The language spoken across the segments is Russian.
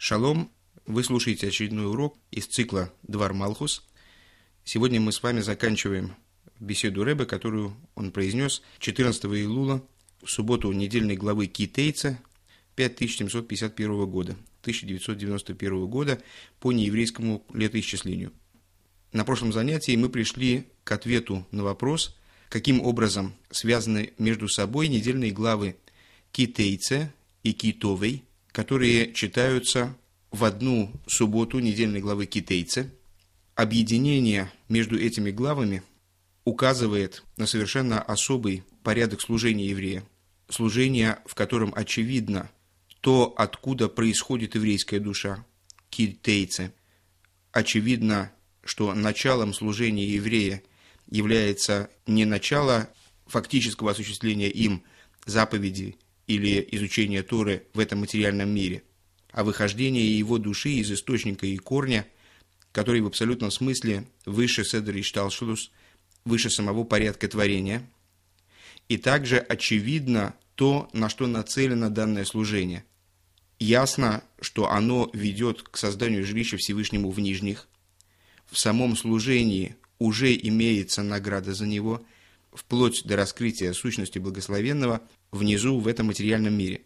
Шалом! Вы слушаете очередной урок из цикла «Двар Малхус». Сегодня мы с вами заканчиваем беседу Ребе, которую он произнес 14 Илула, в субботу недельной главы Ки-Тейца 5751 года, 1991 года по нееврейскому летоисчислению. На прошлом занятии мы пришли к ответу на вопрос, каким образом связаны между собой недельные главы Ки-Тейца и Ки-Товей, которые читаются в одну субботу недельной главы Ки-Тейца. Объединение между этими главами указывает на совершенно особый порядок служения еврея. Служение, в котором очевидно то, откуда происходит еврейская душа, Ки-Тейца. Очевидно, что началом служения еврея является не начало фактического осуществления им заповеди или изучения Торы в этом материальном мире, а выхождение его души из источника и корня, который в абсолютном смысле выше Седер Ишталшелус, выше самого порядка творения. И также очевидно то, на что нацелено данное служение. Ясно, что оно ведет к созданию жилища Всевышнему в нижних. В самом служении уже имеется награда за него, вплоть до раскрытия сущности благословенного внизу в этом материальном мире.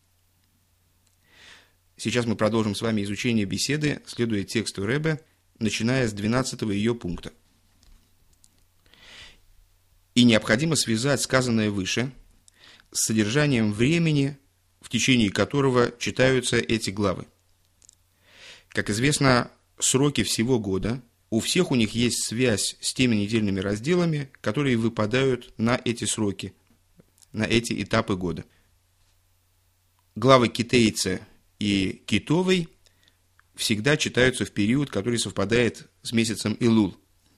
Сейчас мы продолжим с вами изучение беседы, следуя тексту Ребе, начиная с 12 ее пункта. И необходимо связать сказанное выше с содержанием времени, в течение которого читаются эти главы. Как известно, сроки всего года, у всех у них есть связь с теми недельными разделами, которые выпадают на эти сроки, на эти этапы года. Главы Ки-Тейца и Ки-Товей всегда читаются в период, который совпадает с месяцем Илул.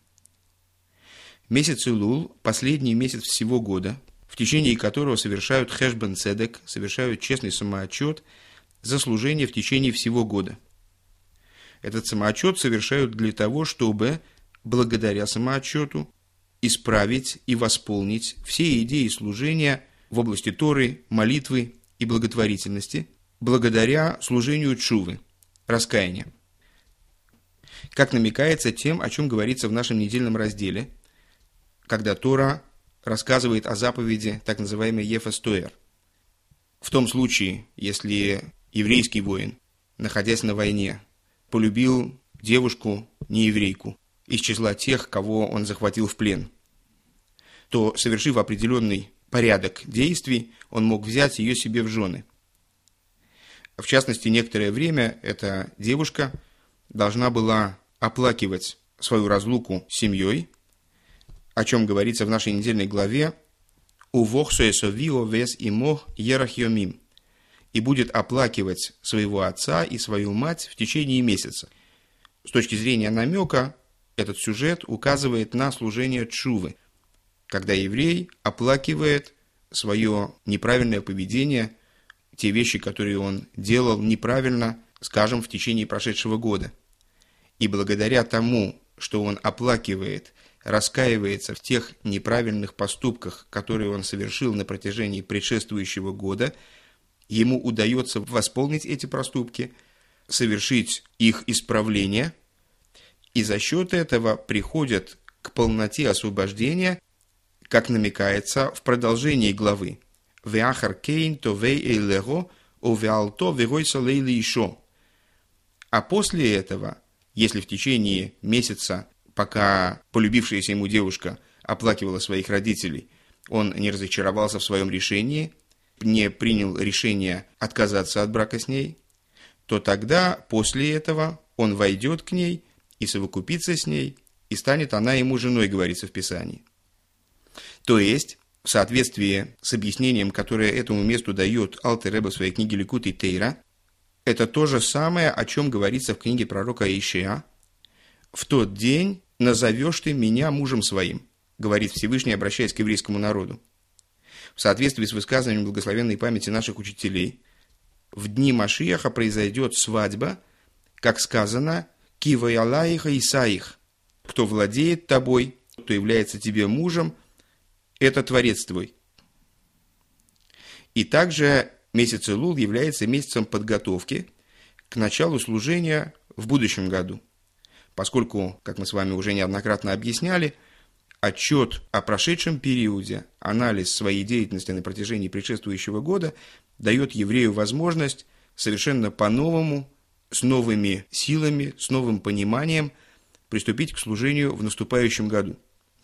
Месяц Илул – последний месяц всего года, в течение которого совершают Хешбен Цедек, совершают честный самоотчет за служение в течение всего года. Этот самоотчет совершают для того, чтобы, благодаря самоотчету, исправить и восполнить все идеи служения в области Торы, молитвы и благотворительности, благодаря служению тшувы, раскаяния. Как намекается тем, о чем говорится в нашем недельном разделе, когда Тора рассказывает о заповеди так называемой Ефес Тоэр. В том случае, если еврейский воин, находясь на войне, полюбил девушку нееврейку из числа тех, кого он захватил в плен, то, совершив определенный порядок действий, он мог взять ее себе в жены. В частности, некоторое время эта девушка должна была оплакивать свою разлуку с семьей, о чем говорится в нашей недельной главе «Увохсуэсовио вес имох ерахьомим», и будет оплакивать своего отца и свою мать в течение месяца. С точки зрения намека, этот сюжет указывает на служение тшувы, когда еврей оплакивает свое неправильное поведение, те вещи, которые он делал неправильно, скажем, в течение прошедшего года. И благодаря тому, что он оплакивает, раскаивается в тех неправильных поступках, которые он совершил на протяжении предшествующего года, ему удается восполнить эти проступки, совершить их исправление, и за счет этого приходят к полноте освобождения, как намекается в продолжении главы. А после этого, если в течение месяца, пока полюбившаяся ему девушка оплакивала своих родителей, он не разочаровался в своем решении, не принял решение отказаться от брака с ней, то тогда, после этого, он войдет к ней и совокупится с ней, и станет она ему женой, говорится в Писании. То есть, в соответствии с объяснением, которое этому месту дает Алтер Ребе в своей книге Ликут и Тейра, это то же самое, о чем говорится в книге пророка Ишия. «В тот день назовешь ты меня мужем своим», говорит Всевышний, обращаясь к еврейскому народу. В соответствии с высказыванием благословенной памяти наших учителей, в дни Машиаха произойдет свадьба, как сказано, «Кивай Аллаиха Исаих», кто владеет тобой, кто является тебе мужем, это Творец твой. И также месяц Илул является месяцем подготовки к началу служения в будущем году, поскольку, как мы с вами уже неоднократно объясняли, отчет о прошедшем периоде, анализ своей деятельности на протяжении предшествующего года дает еврею возможность совершенно по-новому, с новыми силами, с новым пониманием приступить к служению в наступающем году.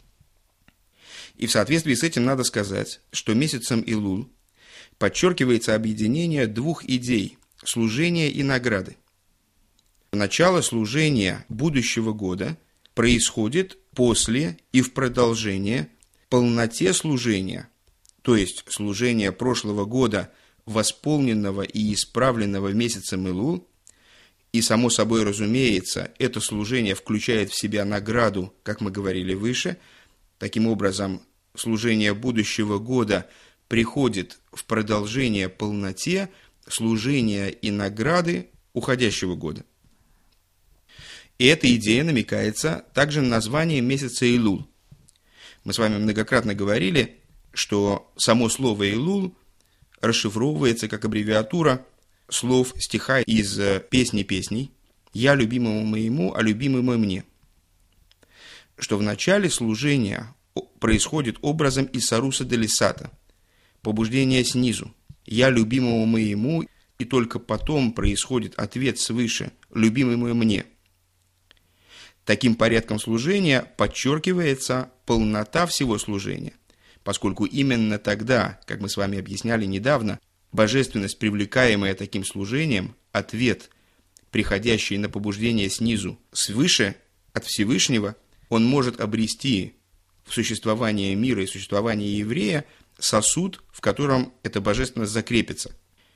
И в соответствии с этим надо сказать, что месяцем Илул подчеркивается объединение двух идей – служения и награды. Начало служения будущего года происходит после и в продолжение полноте служения, то есть служения прошлого года, восполненного и исправленного месяцем Илул, и, само собой разумеется, это служение включает в себя награду, как мы говорили выше. Таким образом, служение будущего года приходит в продолжение полноте служения и награды уходящего года. И эта идея намекается также на название месяца Илул. Мы с вами многократно говорили, что само слово Илул расшифровывается как аббревиатура слов стиха из «Песни песней» «Я любимому моему, а любимый мой мне», что в начале служения происходит образом Исаруса Делисата, побуждение снизу «Я любимому моему», и только потом происходит ответ свыше «Любимый мой мне». Таким порядком служения подчеркивается полнота всего служения, поскольку именно тогда, как мы с вами объясняли недавно, божественность, привлекаемая таким служением, ответ, приходящий на побуждение снизу, свыше, от Всевышнего, он может обрести в существовании мира и существовании еврея сосуд, в котором эта божественность закрепится.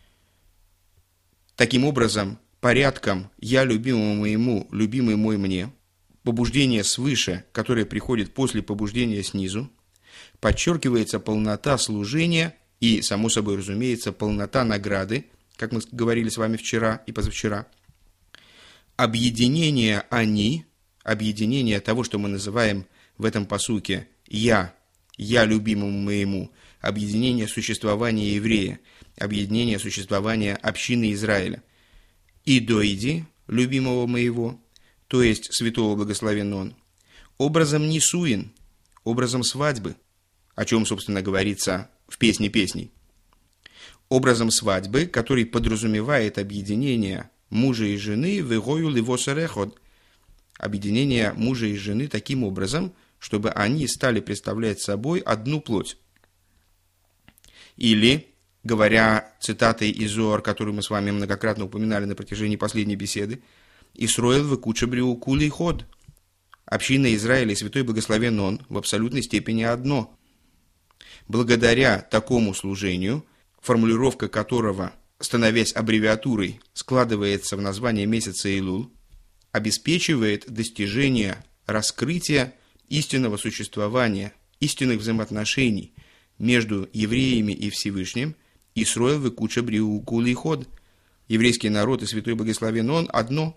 Таким образом, порядком «я любимому моему, любимый мой мне», побуждение свыше, которое приходит после побуждения снизу, подчеркивается полнота служения и, само собой разумеется, полнота награды, как мы говорили с вами вчера и позавчера. Объединение «они», объединение того, что мы называем в этом пасуке «я любимому моему», объединение существования еврея, объединение существования общины Израиля, и «доиди», любимого моего, то есть святого благословен он, образом нисуин, образом свадьбы, о чем, собственно, говорится в «Песне песней», образом свадьбы, который подразумевает объединение мужа и жены в «Игою ливосереход», объединение мужа и жены таким образом, чтобы они стали представлять собой одну плоть. Или, говоря цитатой из Зоар, которую мы с вами многократно упоминали на протяжении последней беседы, «Исроэл векуча бриукулей ход». Община Израиля и святой благословен он в абсолютной степени одно. Благодаря такому служению, формулировка которого, становясь аббревиатурой, складывается в название месяца Илул, обеспечивает достижение раскрытия истинного существования, истинных взаимоотношений между евреями и Всевышним, «Исроэл векуча бриукулей ход». Еврейский народ и святой благословен он одно.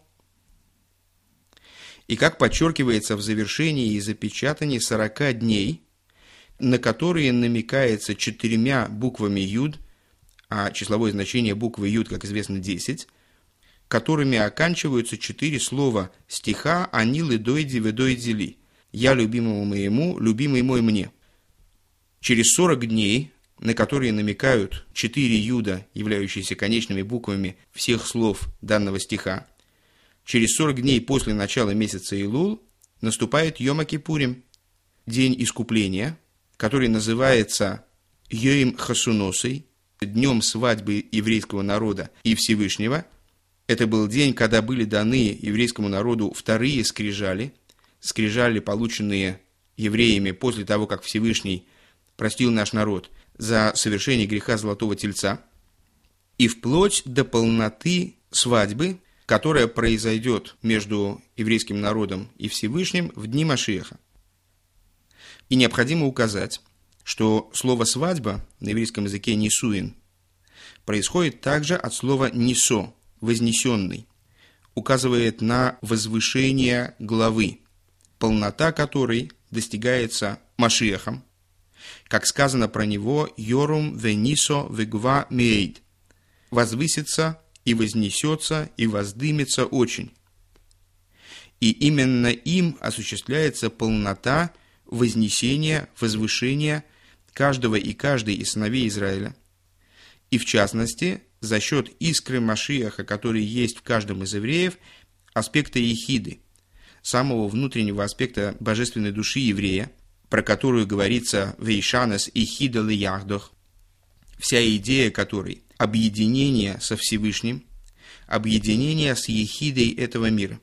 И как подчеркивается в завершении и запечатании 40 дней, на которые намекается 4 буквами Юд, а числовое значение буквы Юд, как известно, 10, которыми оканчиваются 4 слова стиха «Анил и дойди ведойди ли» «Я любимому моему, любимый мой мне». Через 40 дней, на которые намекают 4 Юда, являющиеся конечными буквами всех слов данного стиха, через 40 дней после начала месяца Илул наступает Йом-Кипурим, день искупления, который называется Йоим Хасуносой, днем свадьбы еврейского народа и Всевышнего. Это был день, когда были даны еврейскому народу вторые скрижали, полученные евреями после того, как Всевышний простил наш народ за совершение греха Золотого Тельца, и вплоть до полноты свадьбы, которая произойдет между еврейским народом и Всевышним в дни Машиаха. И необходимо указать, что слово «свадьба» на еврейском языке «нисуин» происходит также от слова «нисо», «вознесенный», указывает на возвышение главы, полнота которой достигается Машиахом, как сказано про него «Йорум венисо вегва мейд» – «возвысится и вознесется, и воздымется очень. И именно им осуществляется полнота вознесения, возвышения каждого и каждой из сыновей Израиля. И в частности, за счет искры Машиаха, который есть в каждом из евреев, аспекта ехиды, самого внутреннего аспекта божественной души еврея, про которую говорится «Вейшанес ехида лияхдох», вся идея которой – объединение со Всевышним, объединение с ехидой этого мира.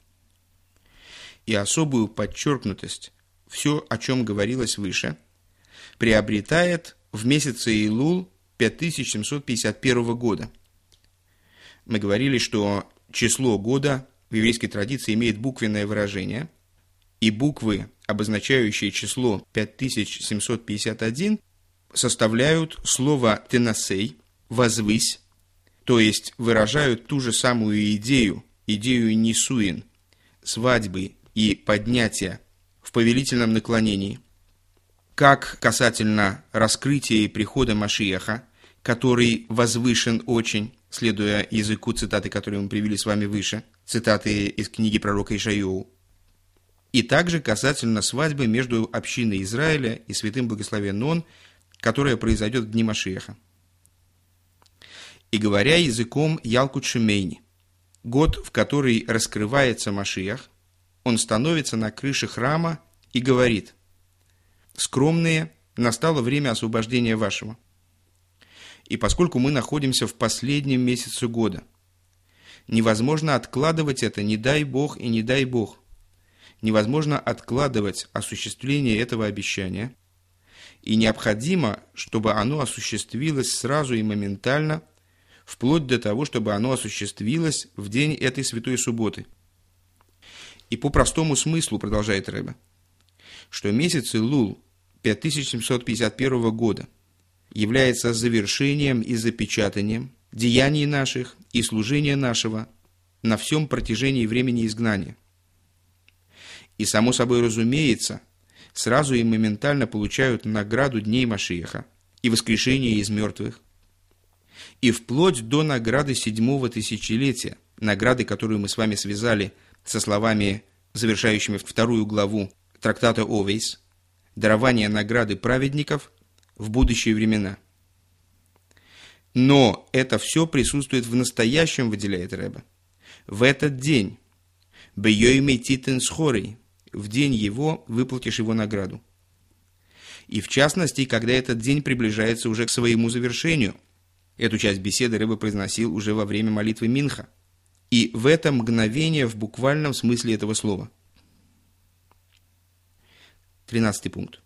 И особую подчеркнутость, все, о чем говорилось выше, приобретает в месяце Илул 5751 года. Мы говорили, что число года в еврейской традиции имеет буквенное выражение, и буквы, обозначающие число 5751, составляют слово «тенасей» – «возвысь», то есть выражают ту же самую идею нисуин, свадьбы и поднятия в повелительном наклонении, как касательно раскрытия и прихода Машиаха, который возвышен очень, следуя языку цитаты, которые мы привели с вами выше, цитаты из книги пророка Ишайяу, и также касательно свадьбы между общиной Израиля и святым благословен Он, которая произойдет в дни Машиаха. И говоря языком Ялкут Шемейни, год, в который раскрывается Машиах, он становится на крыше храма и говорит: «Скромные, настало время освобождения вашего». И поскольку мы находимся в последнем месяце года, невозможно откладывать это, не дай Бог и не дай Бог. Невозможно откладывать осуществление этого обещания, и необходимо, чтобы оно осуществилось сразу и моментально, вплоть до того, чтобы оно осуществилось в день этой святой субботы. И по простому смыслу, продолжает Ребе, что месяц Илул 5751 года является завершением и запечатанием деяний наших и служения нашего на всем протяжении времени изгнания. И, само собой разумеется, сразу и моментально получают награду дней Машиаха и воскрешения из мертвых, и вплоть до награды 7-го тысячелетия, награды, которую мы с вами связали со словами, завершающими 2 главу трактата Овейс, дарование награды праведников в будущие времена. Но это все присутствует в настоящем, выделяет Ребе. В этот день, бейоймей титен схорей, в день его выплатишь его награду. И в частности, когда этот день приближается уже к своему завершению. Эту часть беседы Ребе произносил уже во время молитвы Минха. И в это мгновение в буквальном смысле этого слова. 13 пункт.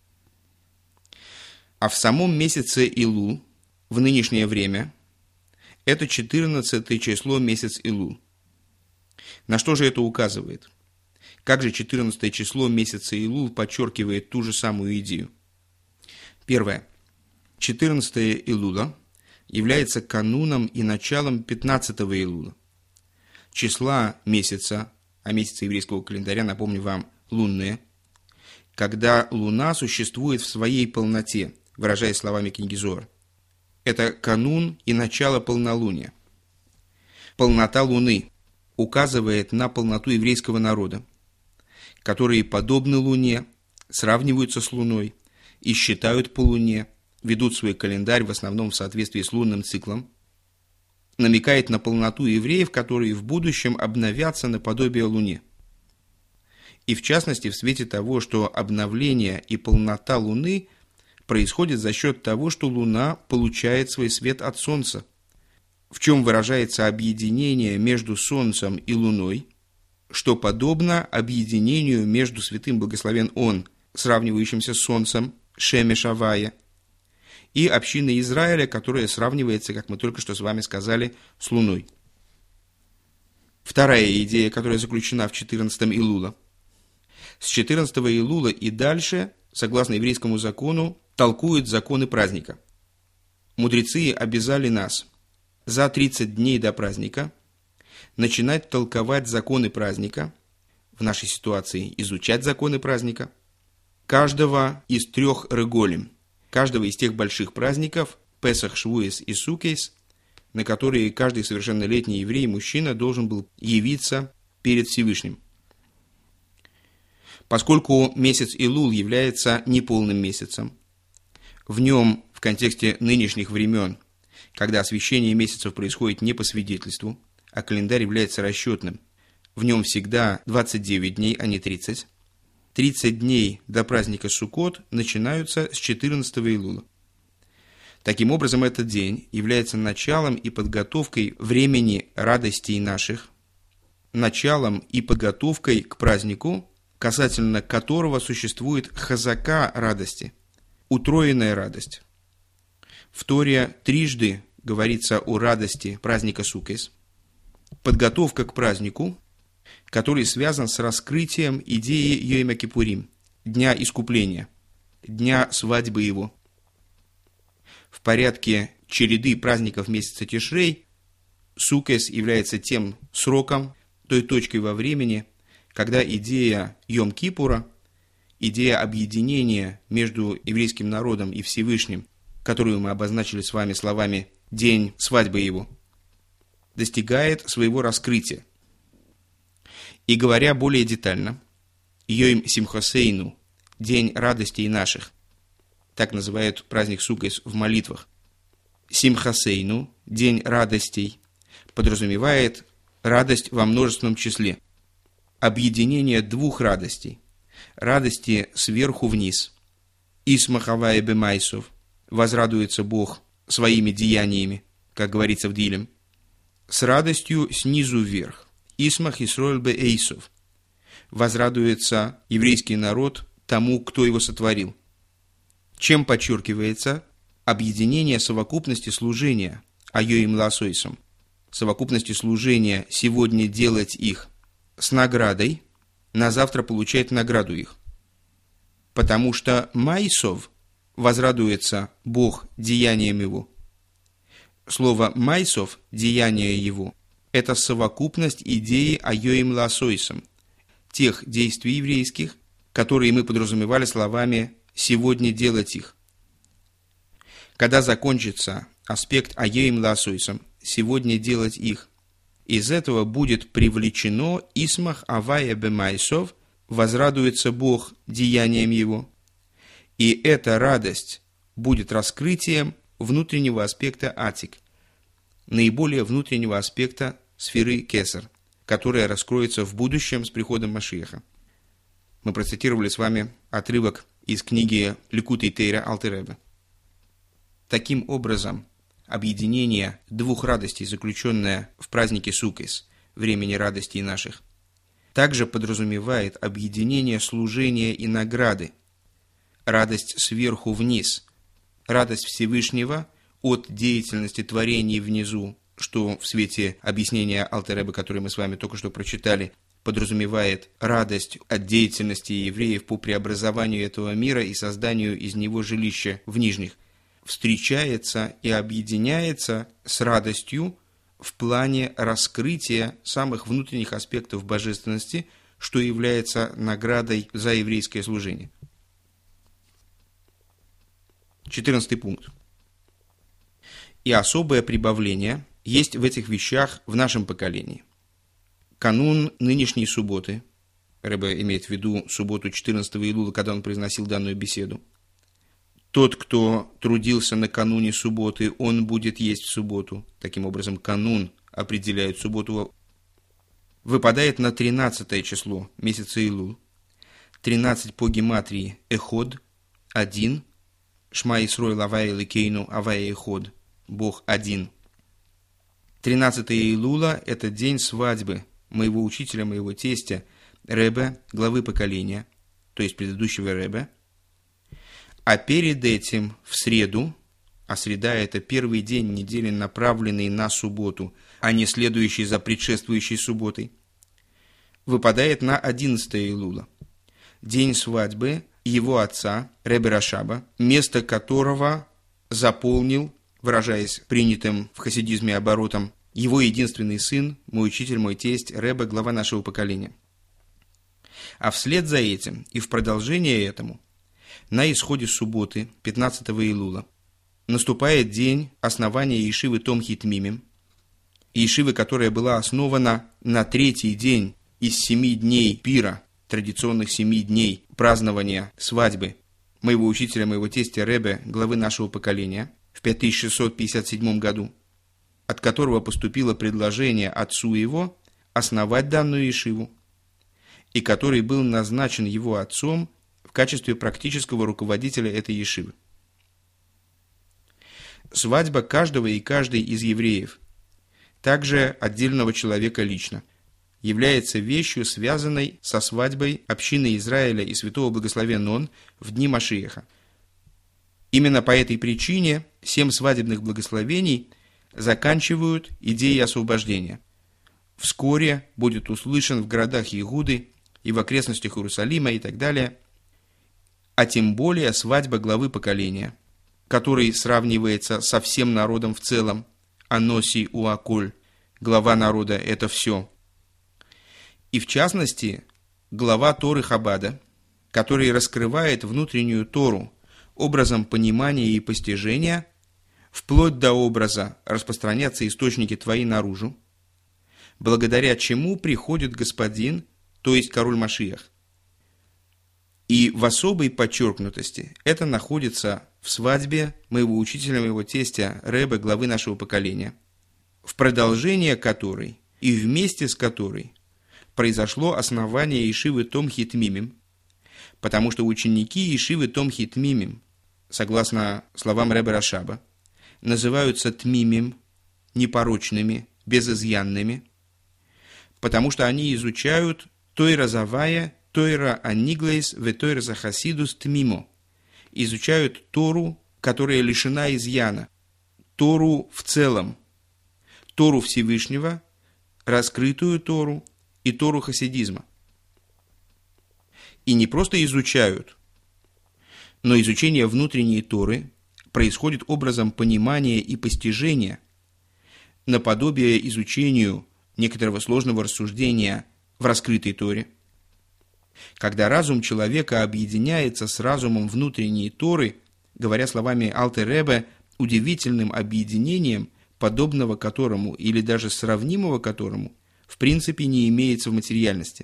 А в самом месяце Илул, в нынешнее время, это 14 число месяц Илул. На что же это указывает? Как же 14 число месяца Илул подчеркивает ту же самую идею? Первое. 14 Илула является кануном и началом 15 Илула. Числа месяца, а месяцы еврейского календаря, напомню вам, лунные, когда луна существует в своей полноте, выражаясь словами книги Зоар. Это канун и начало полнолуния. Полнота луны указывает на полноту еврейского народа, которые подобны луне, сравниваются с луной и считают по луне, ведут свой календарь в основном в соответствии с лунным циклом, намекает на полноту евреев, которые в будущем обновятся наподобие луне. И в частности, в свете того, что обновление и полнота луны происходит за счет того, что луна получает свой свет от солнца, в чем выражается объединение между солнцем и луной, что подобно объединению между святым благословен Он, сравнивающимся с солнцем, Шемеш Авая, и общиной Израиля, которая сравнивается, как мы только что с вами сказали, с луной. Вторая идея, которая заключена в 14 Илула. С 14 Илула и дальше, согласно еврейскому закону, толкуют законы праздника. Мудрецы обязали нас за 30 дней до праздника начинать толковать законы праздника, в нашей ситуации изучать законы праздника, каждого из 3 реголим, каждого из тех больших праздников, Песах, Швуес и Суккейс, на которые каждый совершеннолетний еврей, мужчина, должен был явиться перед Всевышним. Поскольку месяц Илул является неполным месяцем, в нем, в контексте нынешних времен, когда освящение месяцев происходит не по свидетельству, а календарь является расчетным, в нем всегда 29 дней, а не 30. 30 дней до праздника Суккот начинаются с 14 Илула. Таким образом, этот день является началом и подготовкой времени радостей наших, началом и подготовкой к празднику, касательно которого существует хазака радости, утроенная радость. В Торе трижды говорится о радости праздника Суккот. Подготовка к празднику, который связан с раскрытием идеи Йом Кипурим, дня искупления, дня свадьбы его. В порядке череды праздников месяца Тишрей Суккот является тем сроком, той точкой во времени, когда идея Йом-Кипура, идея объединения между еврейским народом и Всевышним, которую мы обозначили с вами словами «день свадьбы его», достигает своего раскрытия. И говоря более детально, Йом Симхосейну, день радостей наших, так называют праздник Суккот в молитвах. Симхосейну, день радостей, подразумевает радость во множественном числе, объединение двух радостей, радости сверху вниз, Исмахавая бемайсов, возрадуется Бог своими деяниями, как говорится в Дилем, с радостью снизу вверх, Исмах Исроэль бе эйсов, возрадуется еврейский народ тому, кто его сотворил. Чем подчеркивается объединение совокупности служения Айоим Ласойсом, совокупности служения сегодня делать их с наградой, на завтра получать награду их. Потому что Майсов возрадуется Бог деянием его. Слово Майсов, деяние его, это совокупность идеи Айоим Ласойсом, тех действий еврейских, которые мы подразумевали словами «сегодня делать их». Когда закончится аспект Айоим Ласойсом, «сегодня делать их», из этого будет привлечено Исмах Авая бемайсов, возрадуется Бог деянием его, и эта радость будет раскрытием внутреннего аспекта Атик, наиболее внутреннего аспекта сферы Кесар, которая раскроется в будущем с приходом Машиаха. Мы процитировали с вами отрывок из книги Ликутей Тейра Алтер Ребе. Таким образом, объединение двух радостей, заключенное в празднике Суккот, времени радостей наших, также подразумевает объединение служения и награды, радость сверху вниз, радость Всевышнего от деятельности творений внизу, что в свете объяснения Алтер Ребе, которое мы с вами только что прочитали, подразумевает радость от деятельности евреев по преобразованию этого мира и созданию из него жилища в нижних, встречается и объединяется с радостью в плане раскрытия самых внутренних аспектов божественности, что является наградой за еврейское служение. 14 пункт. И особое прибавление есть в этих вещах в нашем поколении. Канун нынешней субботы, Ребе имеет в виду субботу 14 Илула, когда он произносил данную беседу. Тот, кто трудился накануне субботы, он будет есть в субботу. Таким образом, канун определяет субботу. Выпадает на 13 число месяца Илул. 13 по гематрии Эход, 1. Шма Исроэль Авая Элокейну Авая Эход, Бог один. 13 Илула – это день свадьбы моего учителя, моего тестя, Ребе, главы поколения, то есть предыдущего Ребе. А перед этим в среду, а среда – это первый день недели, направленный на субботу, а не следующий за предшествующей субботой, выпадает на 11 Илула, день свадьбы его отца, Ребе Рашаба, место которого заполнил, выражаясь принятым в хасидизме оборотом, его единственный сын, мой учитель, мой тесть, Ребе, глава нашего поколения. А вслед за этим и в продолжение этому, на исходе субботы, 15 Илула, наступает день основания Ешивы Томхит Мимим, Ешивы, которая была основана на третий день из 7 дней пира, традиционных 7 дней празднования свадьбы моего учителя, моего тестя Ребе, главы нашего поколения, в 5657 году, от которого поступило предложение отцу его основать данную ешиву, и который был назначен его отцом в качестве практического руководителя этой ешивы. Свадьба каждого и каждой из евреев, также отдельного человека лично, является вещью, связанной со свадьбой общины Израиля и святого благословен Он в дни Машиаха. Именно по этой причине 7 свадебных благословений заканчивают идеей освобождения. Вскоре будет услышан в городах Иуды и в окрестностях Иерусалима и так далее, а тем более свадьба главы поколения, который сравнивается со всем народом в целом, Аноси Уаколь, глава народа – это все. И в частности, глава Торы Хабада, который раскрывает внутреннюю Тору образом понимания и постижения, вплоть до образа распространяться источники твои наружу, благодаря чему приходит Господин, то есть король Машиах. И в особой подчеркнутости это находится в свадьбе моего учителя, моего тестя Ребе, главы нашего поколения, в продолжение которой и вместе с которой произошло основание Ешивы Томхит Мимим, потому что ученики Ешивы Томхит Мимим, согласно словам Ребе Рашаба, называются тмимим, непорочными, безызъянными, потому что они изучают Тойра Завая, Тойра Аниглейс, Ветойра Захасидус Тмимо, изучают Тору, которая лишена изъяна, Тору в целом, Тору Всевышнего, раскрытую Тору и Тору хасидизма. И не просто изучают, но изучение внутренней Торы происходит образом понимания и постижения, наподобие изучению некоторого сложного рассуждения в раскрытой Торе. Когда разум человека объединяется с разумом внутренней Торы, говоря словами Алтер Ребе, удивительным объединением, подобного которому или даже сравнимого которому, в принципе не имеется в материальности,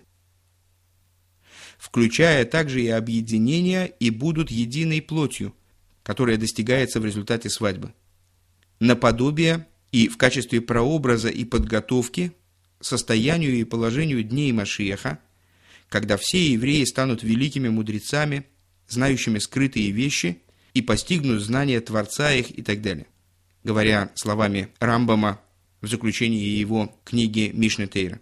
включая также и объединения, и будут единой плотью, которая достигается в результате свадьбы. Наподобие и в качестве прообраза и подготовки состоянию и положению дней Машиаха, когда все евреи станут великими мудрецами, знающими скрытые вещи и постигнут знания Творца их и так далее, говоря словами Рамбама в заключении его книги Мишне Тейра.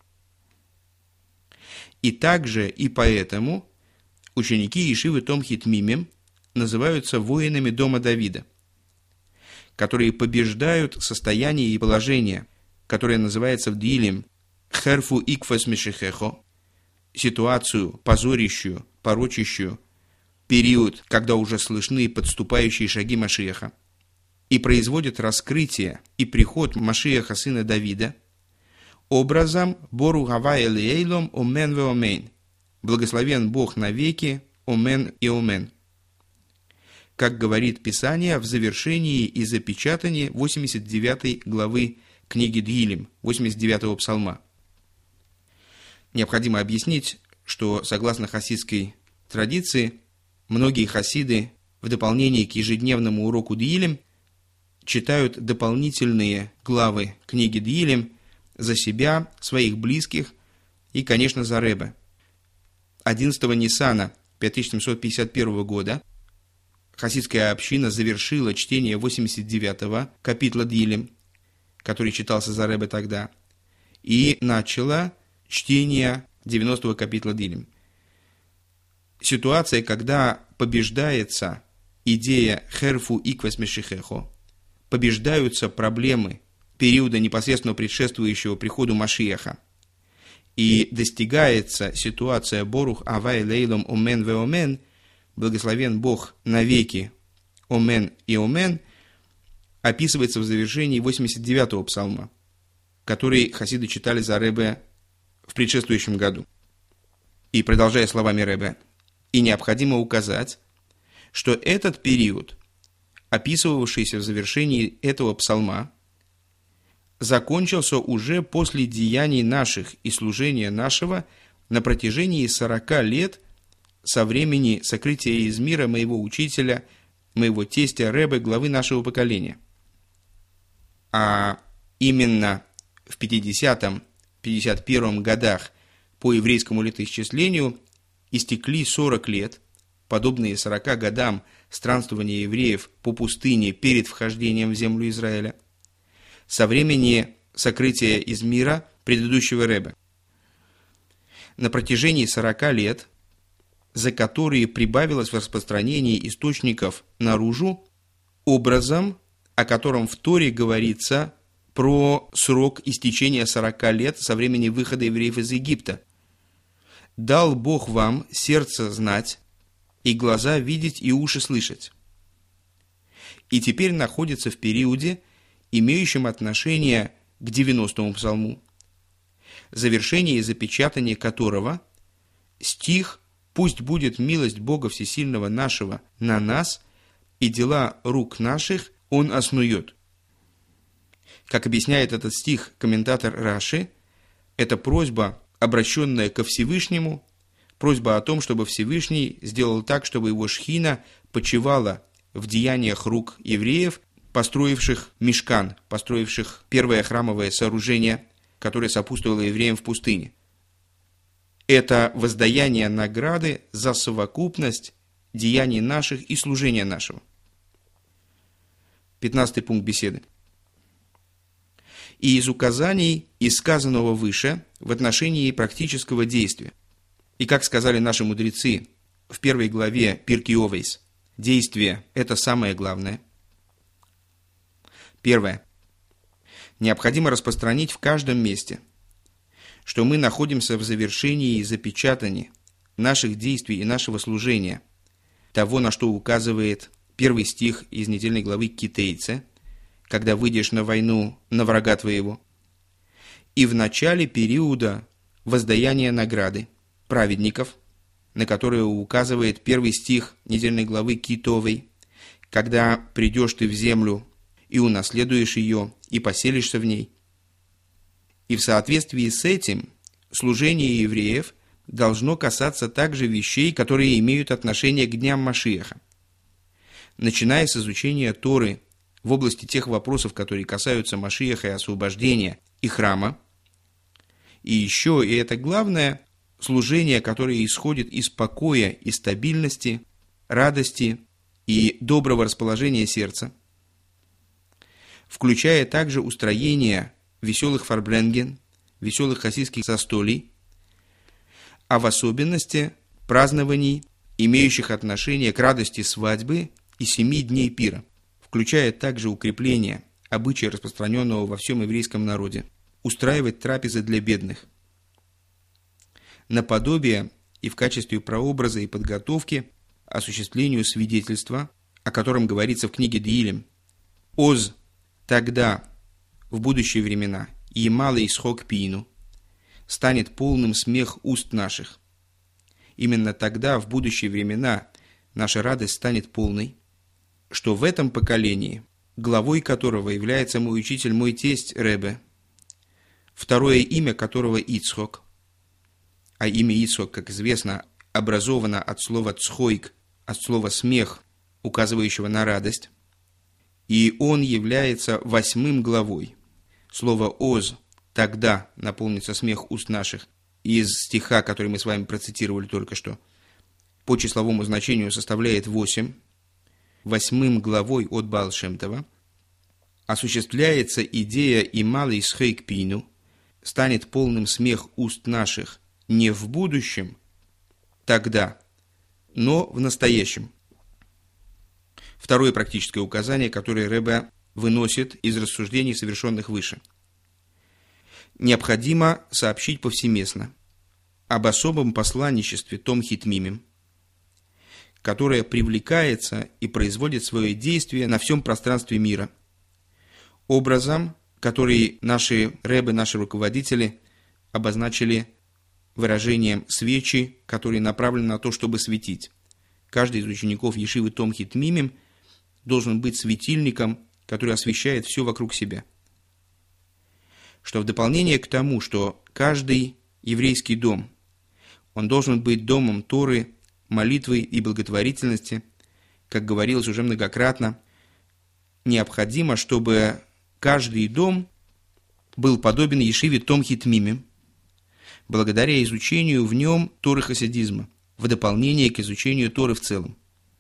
И также и поэтому ученики Ешивы Томхит Мимим называются воинами дома Давида, которые побеждают состояние и положение, которое называется в Дилем «Херфу икфас мишехехо», ситуацию, позорящую, порочащую, период, когда уже слышны подступающие шаги Машиаха, и производят раскрытие и приход Машиаха, сына Давида, образом «Бору гавай элейлом омен ве омен», «Благословен Бог навеки, омен и омен», как говорит Писание в завершении и запечатании 89 главы книги Дилем, 89-го псалма. Необходимо объяснить, что, согласно хасидской традиции, многие хасиды в дополнение к ежедневному уроку Дилем читают дополнительные главы книги Дилем за себя, своих близких и, конечно, за Ребе. 11 Ниссана 5751 года хасидская община завершила чтение 89-го капитла Дилем, который читался за Ребе тогда, и начала чтение 90-го капитла Дилем. Ситуация, когда побеждается идея «Херфу иквес мешихехо», побеждаются проблемы периода, непосредственно предшествующего приходу Машиаха, и достигается ситуация «Борух авай лейлом омен ве омен», «Благословен Бог навеки, омен и омен», описывается в завершении 89-го псалма, который хасиды читали за Ребе в предшествующем году. И продолжая словами Ребе, и необходимо указать, что этот период описывавшийся в завершении этого псалма, закончился уже после деяний наших и служения нашего на протяжении 40 лет со времени сокрытия из мира моего учителя, моего тестя Ребе, главы нашего поколения. А именно в 50-51 годах по еврейскому летоисчислению истекли 40 лет, подобные 40 годам странствования евреев по пустыне перед вхождением в землю Израиля, со времени сокрытия из мира предыдущего Ребе. На протяжении 40 лет, за которые прибавилось в распространении источников наружу, образом, о котором в Торе говорится про срок истечения 40 лет со времени выхода евреев из Египта. «Дал Бог вам сердце знать, и глаза видеть, и уши слышать». И теперь находится в периоде, имеющем отношение к 90-му псалму, завершение и запечатание которого стих «Пусть будет милость Бога Всесильного нашего на нас, и дела рук наших Он оснует». Как объясняет этот стих комментатор Раши, это просьба, обращенная ко Всевышнему, просьба о том, чтобы Всевышний сделал так, чтобы его шхина почивала в деяниях рук евреев, построивших мишкан, построивших первое храмовое сооружение, которое сопутствовало евреям в пустыне. Это воздаяние награды за совокупность деяний наших и служения нашего. 15-й пункт беседы. И из указаний, из сказанного выше, в отношении практического действия. И как сказали наши мудрецы в первой главе Пиркей Овейс, действие – это самое главное. Первое. Необходимо распространить в каждом месте, что мы находимся в завершении и запечатании наших действий и нашего служения, того, на что указывает первый стих из недельной главы Китейце, когда выйдешь на войну на врага твоего, и в начале периода воздаяния награды праведников, на которые указывает первый стих недельной главы Китовой, когда придешь ты в землю и унаследуешь ее, и поселишься в ней. И в соответствии с этим служение евреев должно касаться также вещей, которые имеют отношение к дням Машиаха. Начиная с изучения Торы в области тех вопросов, которые касаются Машиаха и освобождения и храма, и еще, и это главное, служение, которое исходит из покоя и стабильности, радости и доброго расположения сердца, включая также устроение веселых фарбренген, веселых хасидских застолий, а в особенности празднований, имеющих отношение к радости свадьбы и 7 дней пира, включая также укрепление обычая, распространенного во всем еврейском народе, устраивать трапезы для бедных. Наподобие и в качестве прообраза и подготовки осуществлению свидетельства, о котором говорится в книге Деилим, «Оз, тогда, в будущие времена, и малый исхок пину, станет полным смех уст наших». Именно тогда, в будущие времена, наша радость станет полной, что в этом поколении, главой которого является мой учитель, мой тесть Ребе, второе имя которого Ицхок, а имя Ицхок, как известно, образовано от слова «цхойк», от слова «смех», указывающего на радость, и он является 8 главой. Слово «оз» тогда наполнится смех уст наших из стиха, который мы с вами процитировали только что, по числовому значению составляет 8. 8 главой от Баал Шем Това осуществляется идея «Имал исхейк пину», станет полным смех уст наших не в будущем, тогда, но в настоящем. Второе практическое указание, которое Ребе выносит из рассуждений, совершенных выше. Необходимо сообщить повсеместно об особом посланничестве Том Хитмимим, которое привлекается и производит свое действие на всем пространстве мира, образом, который наши Ребе, наши руководители обозначили выражением свечи, который направлен на то, чтобы светить. Каждый из учеников Ешивы Том Хитмимим должен быть светильником, который освещает все вокруг себя. Что в дополнение к тому, что каждый еврейский дом, он должен быть домом Торы, молитвы и благотворительности, как говорилось уже многократно, необходимо, чтобы каждый дом был подобен Ешиве Томхи Тмимим, благодаря изучению в нем Торы хасидизма, в дополнение к изучению Торы в целом.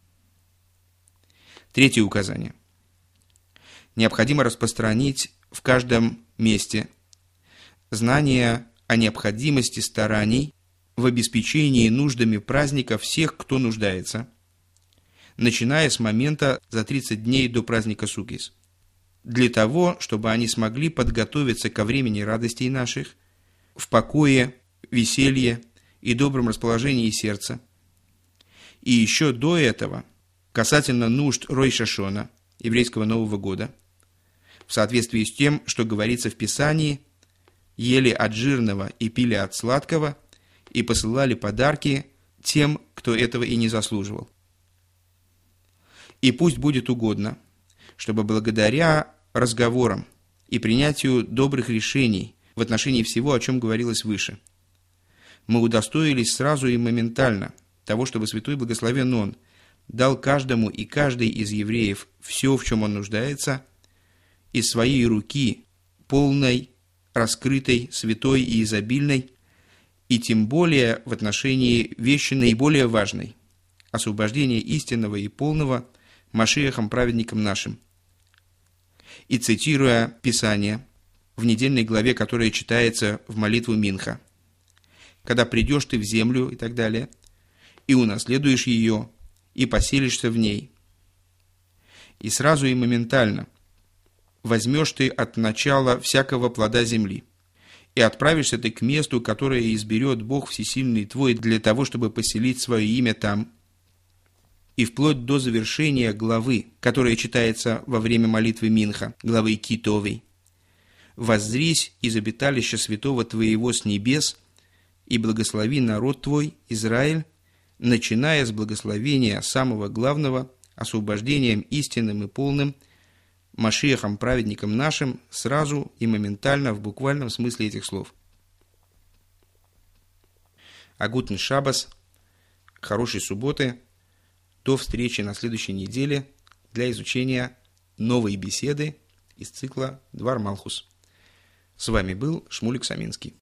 Третье указание. Необходимо распространить в каждом месте знание о необходимости стараний в обеспечении нуждами праздника всех, кто нуждается, начиная с момента за 30 дней до праздника Суккот, для того, чтобы они смогли подготовиться ко времени радостей наших в покое, веселье и добром расположении сердца. И еще до этого, касательно нужд Ройш ха-Шана, еврейского Нового года, в соответствии с тем, что говорится в Писании, ели от жирного и пили от сладкого, и посылали подарки тем, кто этого и не заслуживал. И пусть будет угодно, чтобы благодаря разговорам и принятию добрых решений в отношении всего, о чем говорилось выше, мы удостоились сразу и моментально того, чтобы Святой Благословен Он дал каждому и каждой из евреев все, в чем он нуждается, из своей руки, полной, раскрытой, святой и изобильной, и тем более в отношении вещи наиболее важной – освобождения истинного и полного Машиахом праведником нашим. И цитируя Писание в недельной главе, которая читается в молитву Минха, «Когда придешь ты в землю» и так далее, «и унаследуешь ее, и поселишься в ней». И сразу и моментально возьмешь ты от начала всякого плода земли, и отправишься ты к месту, которое изберет Бог Всесильный твой для того, чтобы поселить свое имя там, и вплоть до завершения главы, которая читается во время молитвы Минха, главы Китовой, «Воззрись из обиталища святого твоего с небес, и благослови народ твой, Израиль, начиная с благословения самого главного, освобождением истинным и полным, Машиахом праведником нашим, сразу и моментально в буквальном смысле этих слов». Агутн Шабас, хорошей субботы, до встречи на следующей неделе для изучения новой беседы из цикла «Двар Малхус». С вами был Шмулик Саминский.